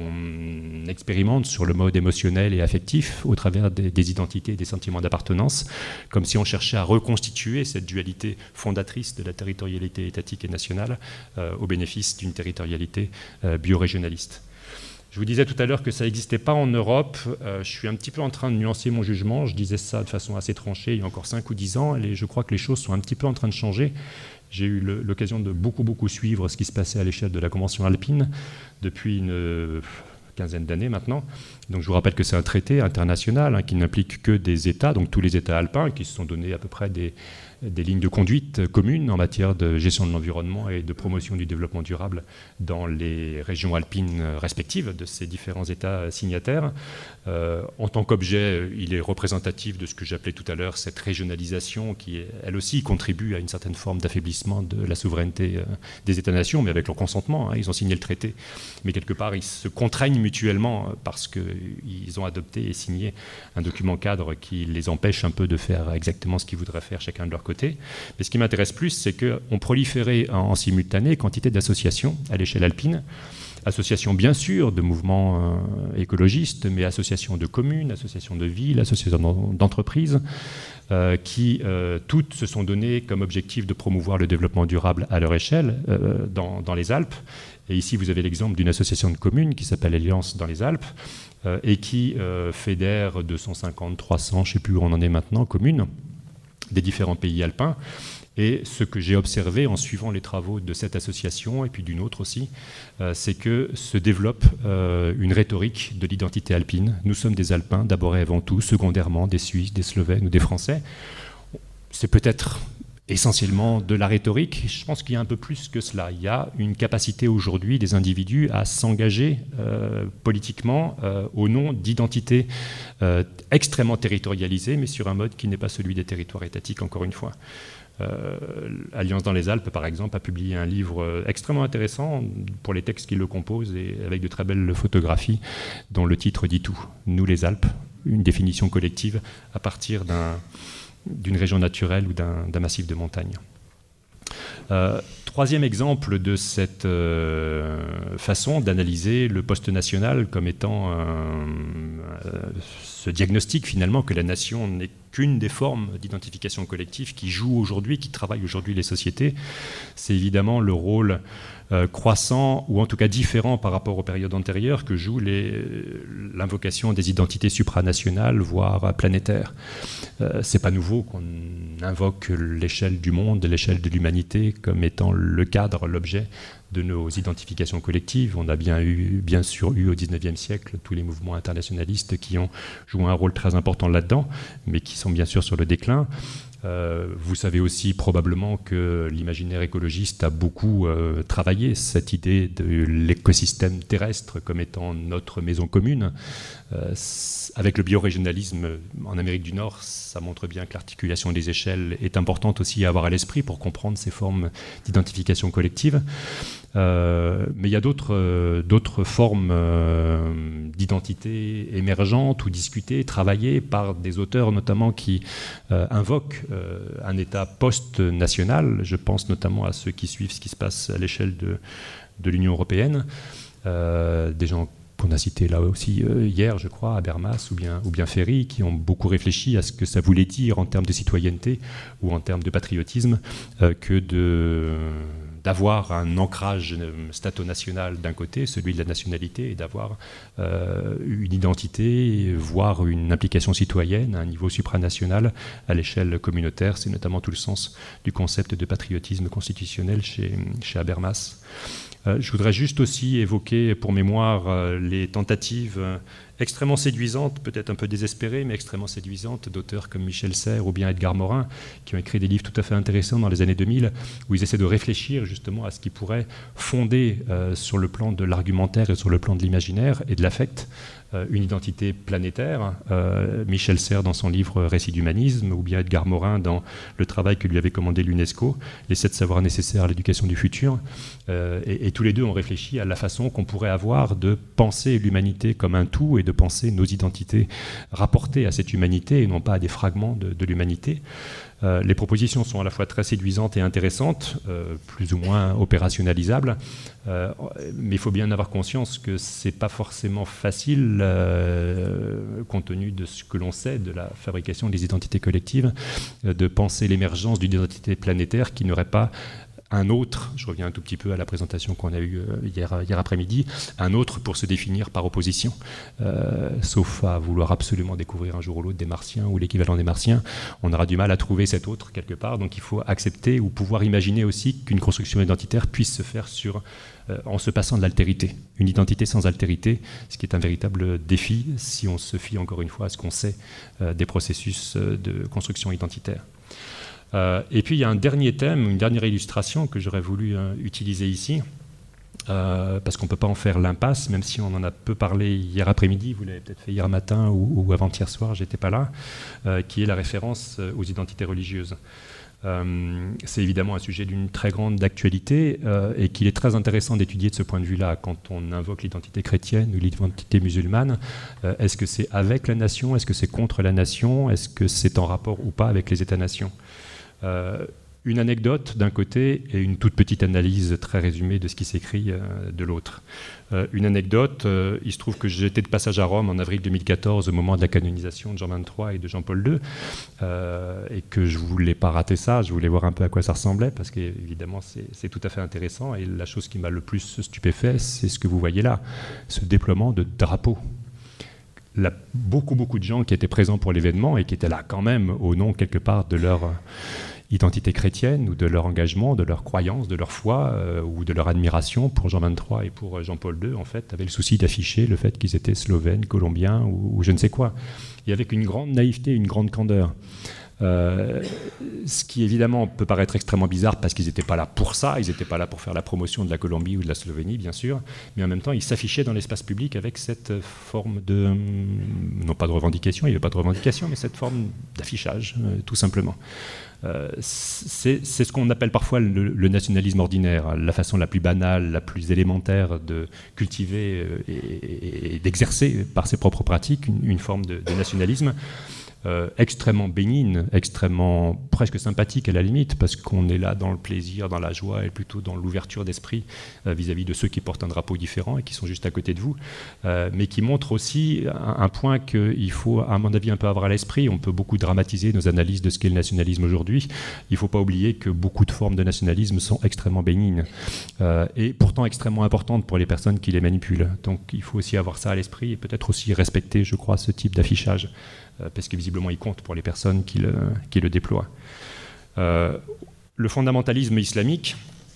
qu'on expérimente sur le mode émotionnel et affectif au travers des, des identités et des sentiments d'appartenance, comme si on cherchait à reconstituer cette dualité fondatrice de la territorialité étatique et nationale euh, au bénéfice d'une territorialité euh, biorégionaliste. Je vous disais tout à l'heure que ça n'existait pas en Europe. Euh, je suis un petit peu en train de nuancer mon jugement. Je disais ça de façon assez tranchée il y a encore cinq ou dix ans. Et je crois que les choses sont un petit peu en train de changer. J'ai eu le, l'occasion de beaucoup, beaucoup suivre ce qui se passait à l'échelle de la Convention alpine depuis une euh, quinzaine d'années maintenant. Donc je vous rappelle que c'est un traité international hein, qui n'implique que des États, donc tous les États alpins qui se sont donnés à peu près des... des lignes de conduite communes en matière de gestion de l'environnement et de promotion du développement durable dans les régions alpines respectives de ces différents États signataires. Euh, en tant qu'objet, il est représentatif de ce que j'appelais tout à l'heure cette régionalisation qui, elle aussi, contribue à une certaine forme d'affaiblissement de la souveraineté des États-nations, mais avec leur consentement. Hein, ils ont signé le traité, mais quelque part, ils se contraignent mutuellement parce qu'ils ont adopté et signé un document cadre qui les empêche un peu de faire exactement ce qu'ils voudraient faire chacun de leur côté. Mais ce qui m'intéresse plus, c'est qu'on proliférait en, en simultané quantité d'associations à l'échelle alpine, associations bien sûr de mouvements euh, écologistes, mais associations de communes, associations de villes, associations d'entreprises, euh, qui euh, toutes se sont données comme objectif de promouvoir le développement durable à leur échelle euh, dans, dans les Alpes. Et ici, vous avez l'exemple d'une association de communes qui s'appelle Alliance dans les Alpes euh, et qui euh, fédère deux cent cinquante, trois cents, je ne sais plus où on en est maintenant, communes des différents pays alpins. Et ce que j'ai observé en suivant les travaux de cette association et puis d'une autre aussi, euh, c'est que se développe euh, une rhétorique de l'identité alpine. Nous sommes des Alpins d'abord et avant tout, secondairement des Suisses, des Slovènes ou des Français. C'est peut-être essentiellement de la rhétorique. Je pense qu'il y a un peu plus que cela. Il y a une capacité aujourd'hui des individus à s'engager euh, politiquement euh, au nom d'identités euh, extrêmement territorialisées, mais sur un mode qui n'est pas celui des territoires étatiques, encore une fois. Euh, Alliance dans les Alpes, par exemple, a publié un livre extrêmement intéressant pour les textes qui le composent et avec de très belles photographies dont le titre dit tout. Nous les Alpes, une définition collective à partir d'un d'une région naturelle ou d'un, d'un massif de montagne. Euh, troisième exemple de cette euh, façon d'analyser le poste national comme étant euh, euh, ce diagnostic finalement que la nation n'est qu'une des formes d'identification collective qui joue aujourd'hui, qui travaille aujourd'hui les sociétés, c'est évidemment le rôle euh, croissant ou en tout cas différent par rapport aux périodes antérieures que joue les, l'invocation des identités supranationales, voire planétaires. Euh, c'est pas nouveau qu'on invoque l'échelle du monde, l'échelle de l'humanité comme étant le cadre, l'objet de nos identifications collectives. On a bien, eu, bien sûr eu au dix-neuvième siècle tous les mouvements internationalistes qui ont joué un rôle très important là-dedans, mais qui sont bien sûr sur le déclin. Euh, vous savez aussi probablement que l'imaginaire écologiste a beaucoup euh, travaillé cette idée de l'écosystème terrestre comme étant notre maison commune. Euh, avec le biorégionalisme en Amérique du Nord, ça montre bien que l'articulation des échelles est importante aussi à avoir à l'esprit pour comprendre ces formes d'identification collective. Euh, mais il y a d'autres, euh, d'autres formes euh, d'identité émergentes ou discutées, travaillées par des auteurs notamment qui euh, invoquent euh, un État post-national. Je pense notamment à ceux qui suivent ce qui se passe à l'échelle de, de l'Union européenne, euh, des gens qu'on a cités là aussi euh, hier, je crois, Habermas ou bien, ou bien Ferry, qui ont beaucoup réfléchi à ce que ça voulait dire en termes de citoyenneté ou en termes de patriotisme euh, que de... d'avoir un ancrage stato-national d'un côté, celui de la nationalité, et d'avoir euh, une identité, voire une implication citoyenne à un niveau supranational à l'échelle communautaire. C'est notamment tout le sens du concept de patriotisme constitutionnel chez, chez Habermas. Euh, je voudrais juste aussi évoquer pour mémoire euh, les tentatives euh, extrêmement séduisantes, peut-être un peu désespérées, mais extrêmement séduisantes, d'auteurs comme Michel Serres ou bien Edgar Morin, qui ont écrit des livres tout à fait intéressants dans les années deux mille, où ils essaient de réfléchir justement à ce qui pourrait fonder euh, sur le plan de l'argumentaire et sur le plan de l'imaginaire et de l'affect euh, une identité planétaire. Euh, Michel Serres dans son livre Récit d'humanisme, ou bien Edgar Morin dans le travail que lui avait commandé l'UNESCO, les sept savoirs nécessaires à l'éducation du futur. Euh, et, et tous les deux ont réfléchi à la façon qu'on pourrait avoir de penser l'humanité comme un tout et de de penser nos identités rapportées à cette humanité et non pas à des fragments de, de l'humanité. Euh, les propositions sont à la fois très séduisantes et intéressantes, euh, plus ou moins opérationnalisables, euh, mais il faut bien avoir conscience que ce n'est pas forcément facile, euh, compte tenu de ce que l'on sait de la fabrication des identités collectives, euh, de penser l'émergence d'une identité planétaire qui n'aurait pas un autre, je reviens un tout petit peu à la présentation qu'on a eue hier, hier après-midi, un autre pour se définir par opposition, euh, sauf à vouloir absolument découvrir un jour ou l'autre des Martiens ou l'équivalent des Martiens, on aura du mal à trouver cet autre quelque part, donc il faut accepter ou pouvoir imaginer aussi qu'une construction identitaire puisse se faire sur, euh, en se passant de l'altérité. Une identité sans altérité, ce qui est un véritable défi si on se fie encore une fois à ce qu'on sait euh, des processus de construction identitaire. Euh, et puis il y a un dernier thème, une dernière illustration que j'aurais voulu euh, utiliser ici, euh, parce qu'on ne peut pas en faire l'impasse, même si on en a peu parlé hier après-midi, vous l'avez peut-être fait hier matin ou, ou avant-hier soir, j'étais pas là, euh, qui est la référence aux identités religieuses. Euh, c'est évidemment un sujet d'une très grande actualité euh, et qu'il est très intéressant d'étudier de ce point de vue-là quand on invoque l'identité chrétienne ou l'identité musulmane. Euh, est-ce que c'est avec la nation? Est-ce que c'est contre la nation? Est-ce que c'est en rapport ou pas avec les États-nations? Euh, une anecdote d'un côté et une toute petite analyse très résumée de ce qui s'écrit euh, de l'autre. Euh, une anecdote, euh, il se trouve que j'étais de passage à Rome en avril deux mille quatorze au moment de la canonisation de Jean vingt-trois et de Jean-Paul deux euh, et que je ne voulais pas rater ça, je voulais voir un peu à quoi ça ressemblait parce qu'évidemment c'est, c'est tout à fait intéressant et la chose qui m'a le plus stupéfait, c'est ce que vous voyez là, ce déploiement de drapeaux. La, beaucoup, beaucoup de gens qui étaient présents pour l'événement et qui étaient là quand même au nom quelque part de leur euh, identité chrétienne ou de leur engagement, de leur croyance, de leur foi euh, ou de leur admiration pour Jean vingt-trois et pour Jean-Paul deux, en fait, avaient le souci d'afficher le fait qu'ils étaient slovènes, colombiens ou, ou je ne sais quoi. Et avec une grande naïveté, une grande candeur. Euh, ce qui évidemment peut paraître extrêmement bizarre parce qu'ils n'étaient pas là pour ça, ils n'étaient pas là pour faire la promotion de la Colombie ou de la Slovénie bien sûr, mais en même temps ils s'affichaient dans l'espace public avec cette forme de, non pas de revendication, il n'y avait pas de revendication, mais cette forme d'affichage euh, tout simplement. Euh, c'est, c'est ce qu'on appelle parfois le, le nationalisme ordinaire, la façon la plus banale, la plus élémentaire de cultiver et, et, et d'exercer par ses propres pratiques une, une forme de, de nationalisme. Euh, extrêmement bénigne, extrêmement presque sympathique à la limite, parce qu'on est là dans le plaisir, dans la joie et plutôt dans l'ouverture d'esprit euh, vis-à-vis de ceux qui portent un drapeau différent et qui sont juste à côté de vous, euh, mais qui montre aussi un, un point qu'il faut, à mon avis, un peu avoir à l'esprit. On peut beaucoup dramatiser nos analyses de ce qu'est le nationalisme aujourd'hui. Il ne faut pas oublier que beaucoup de formes de nationalisme sont extrêmement bénignes euh, et pourtant extrêmement importantes pour les personnes qui les manipulent. Donc il faut aussi avoir ça à l'esprit et peut-être aussi respecter, je crois, ce type d'affichage. Parce que visiblement il compte pour les personnes qui le, qui le déploient. Euh, le fondamentalisme islamique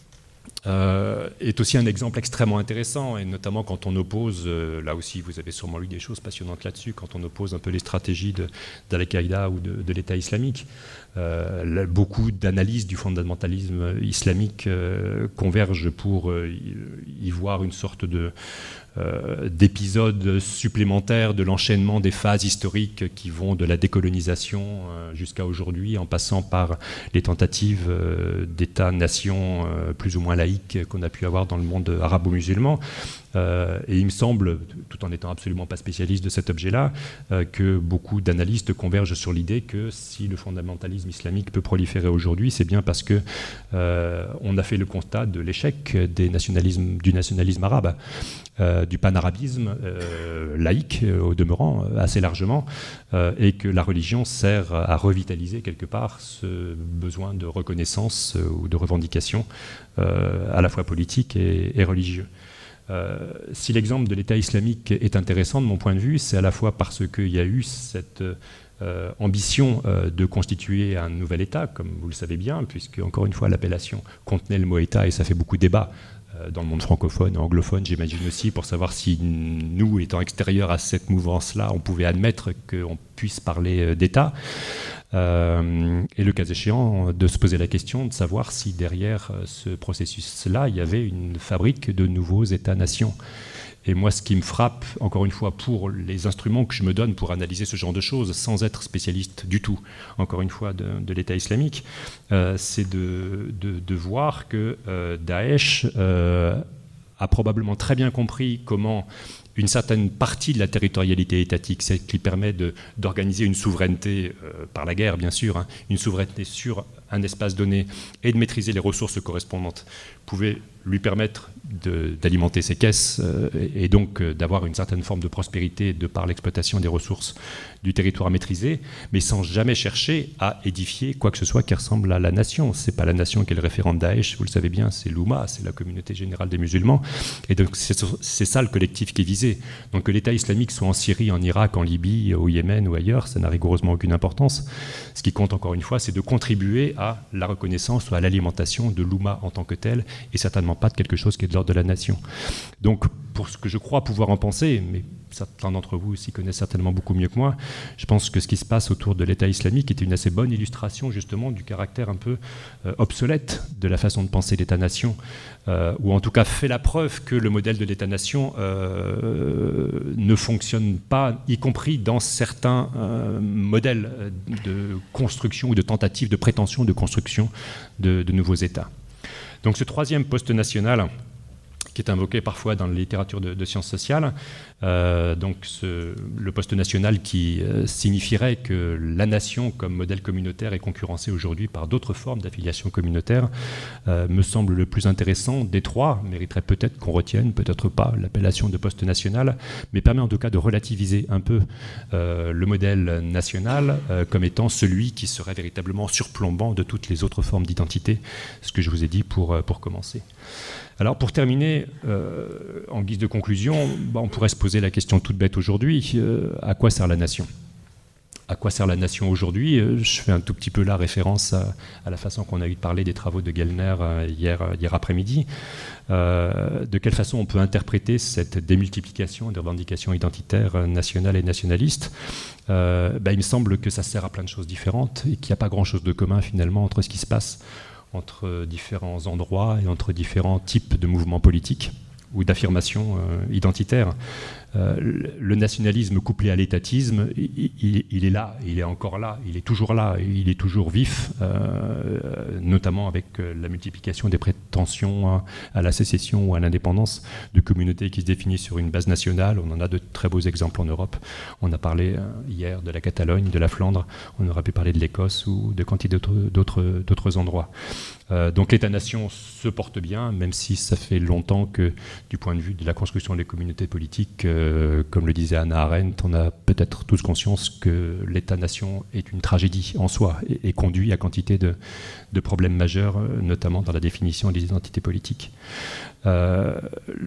euh, est aussi un exemple extrêmement intéressant, et notamment quand on oppose, euh, là aussi vous avez sûrement lu des choses passionnantes là-dessus, quand on oppose un peu les stratégies de, d'Al-Qaïda ou de, de l'État islamique. Euh, là, beaucoup d'analyses du fondamentalisme islamique euh, convergent pour euh, y, y voir une sorte de Euh, d'épisodes supplémentaires de l'enchaînement des phases historiques qui vont de la décolonisation euh, jusqu'à aujourd'hui, en passant par les tentatives euh, d'États-nations euh, plus ou moins laïques qu'on a pu avoir dans le monde arabo-musulman. Euh, et il me semble, tout en n'étant absolument pas spécialiste de cet objet-là, euh, que beaucoup d'analystes convergent sur l'idée que si le fondamentalisme islamique peut proliférer aujourd'hui, c'est bien parce que euh, on a fait le constat de l'échec des nationalismes, du nationalisme arabe. Euh, du panarabisme euh, laïque euh, au demeurant euh, assez largement euh, et que la religion sert à revitaliser quelque part ce besoin de reconnaissance euh, ou de revendication euh, à la fois politique et, et religieux. Euh, si l'exemple de l'État islamique est intéressant de mon point de vue, c'est à la fois parce qu'il y a eu cette euh, ambition euh, de constituer un nouvel État, comme vous le savez bien, puisque encore une fois l'appellation contenait le mot État et ça fait beaucoup de débat dans le monde francophone et anglophone, j'imagine aussi, pour savoir si nous, étant extérieurs à cette mouvance-là, on pouvait admettre qu'on puisse parler d'État. Euh, et le cas échéant, de se poser la question de savoir si derrière ce processus-là, il y avait une fabrique de nouveaux États-nations. Et moi, ce qui me frappe, encore une fois, pour les instruments que je me donne pour analyser ce genre de choses, sans être spécialiste du tout, encore une fois, de, de l'État islamique, euh, c'est de, de, de voir que euh, Daesh euh, a probablement très bien compris comment une certaine partie de la territorialité étatique, celle qui permet de, d'organiser une souveraineté euh, par la guerre, bien sûr, hein, une souveraineté sur un espace donné et de maîtriser les ressources correspondantes, pouvait lui permettre de, d'alimenter ses caisses euh, et, et donc euh, d'avoir une certaine forme de prospérité de par l'exploitation des ressources du territoire maîtrisé, mais sans jamais chercher à édifier quoi que ce soit qui ressemble à la nation. Ce n'est pas la nation qui est le référent de Daesh, vous le savez bien, c'est l'Oumma, c'est la communauté générale des musulmans. Et donc c'est, c'est ça le collectif qui est visé. Donc que l'État islamique soit en Syrie, en Irak, en Libye, au Yémen ou ailleurs, ça n'a rigoureusement aucune importance. Ce qui compte encore une fois, c'est de contribuer à la reconnaissance ou à l'alimentation de l'Oumma en tant que telle, et certainement pas de quelque chose qui est de l'ordre de la nation. Donc pour ce que je crois pouvoir en penser, mais certains d'entre vous s'y connaissent certainement beaucoup mieux que moi, je pense que ce qui se passe autour de l'État islamique est une assez bonne illustration justement du caractère un peu euh, obsolète de la façon de penser l'État-nation, euh, ou en tout cas fait la preuve que le modèle de l'État-nation euh, ne fonctionne pas, y compris dans certains euh, modèles de construction ou de tentative de prétention de construction de, de nouveaux États. Donc ce troisième poste national, qui est invoqué parfois dans la littérature de, de sciences sociales, euh, donc ce, le poste national qui euh, signifierait que la nation comme modèle communautaire est concurrencée aujourd'hui par d'autres formes d'affiliation communautaire, euh, me semble le plus intéressant des trois, mériterait peut-être qu'on retienne, peut-être pas, l'appellation de poste national, mais permet en tout cas de relativiser un peu euh, le modèle national euh, comme étant celui qui serait véritablement surplombant de toutes les autres formes d'identité, ce que je vous ai dit pour, pour commencer. Alors pour terminer, euh, en guise de conclusion, bah, on pourrait se poser la question toute bête aujourd'hui, euh, à quoi sert la nation ? À quoi sert la nation aujourd'hui ? Je fais un tout petit peu là référence à, à la façon qu'on a eu de parler des travaux de Gellner hier, hier après-midi. Euh, de quelle façon on peut interpréter cette démultiplication des revendications identitaires nationales et nationalistes ? euh, bah, Il me semble que ça sert à plein de choses différentes et qu'il n'y a pas grand-chose de commun finalement entre ce qui se passe entre différents endroits et entre différents types de mouvements politiques ou d'affirmations euh, identitaires. Euh, le nationalisme couplé à l'étatisme, il, il, il est là, il est encore là, il est toujours là, il est toujours vif, euh, notamment avec la multiplication des prétentions à la sécession ou à l'indépendance de communautés qui se définissent sur une base nationale. On en a de très beaux exemples en Europe. On a parlé hier de la Catalogne, de la Flandre, on aurait pu parler de l'Écosse ou de quantité d'autres, d'autres, d'autres endroits. Euh, donc l'État-nation se porte bien, même si ça fait longtemps que, du point de vue de la construction des communautés politiques, euh, comme le disait Hannah Arendt, on a peut-être tous conscience que l'État-nation est une tragédie en soi et, et conduit à quantité de, de problèmes majeurs, notamment dans la définition des identités politiques. Euh,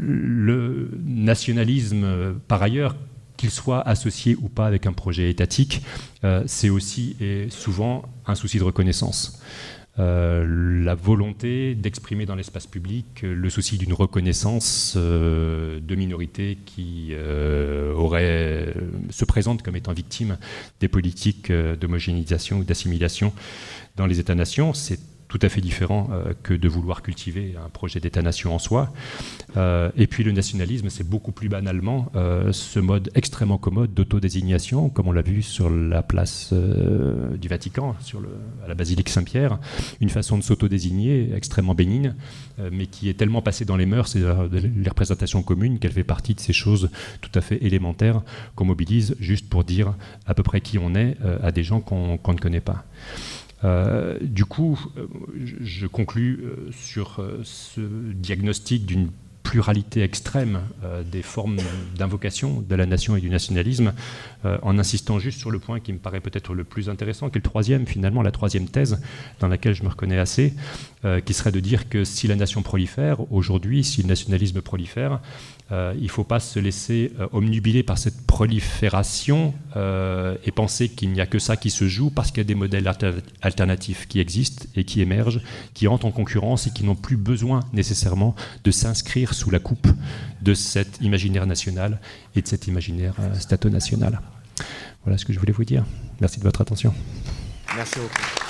le nationalisme, par ailleurs, qu'il soit associé ou pas avec un projet étatique, euh, c'est aussi et souvent un souci de reconnaissance. Euh, la volonté d'exprimer dans l'espace public euh, le souci d'une reconnaissance euh, de minorités qui euh, auraient, euh, se présentent comme étant victimes des politiques euh, d'homogénéisation ou d'assimilation dans les États-nations. C'est tout à fait différent euh, que de vouloir cultiver un projet d'État-nation en soi. Euh, et puis le nationalisme, c'est beaucoup plus banalement euh, ce mode extrêmement commode d'autodésignation, comme on l'a vu sur la place euh, du Vatican, sur le, à la basilique Saint-Pierre, une façon de s'autodésigner extrêmement bénigne, euh, mais qui est tellement passée dans les mœurs et euh, les représentations communes qu'elle fait partie de ces choses tout à fait élémentaires qu'on mobilise juste pour dire à peu près qui on est euh, à des gens qu'on, qu'on ne connaît pas. Euh, du coup, euh, je conclus euh, sur euh, ce diagnostic d'une pluralité extrême euh, des formes d'invocation de la nation et du nationalisme, euh, en insistant juste sur le point qui me paraît peut-être le plus intéressant, qui est le troisième, finalement, la troisième thèse dans laquelle je me reconnais assez, euh, qui serait de dire que si la nation prolifère, aujourd'hui, si le nationalisme prolifère, Euh, il ne faut pas se laisser euh, omnubiler par cette prolifération euh, et penser qu'il n'y a que ça qui se joue parce qu'il y a des modèles alter- alternatifs qui existent et qui émergent, qui entrent en concurrence et qui n'ont plus besoin nécessairement de s'inscrire sous la coupe de cet imaginaire national et de cet imaginaire euh, stato-national. Voilà ce que je voulais vous dire. Merci de votre attention. Merci beaucoup.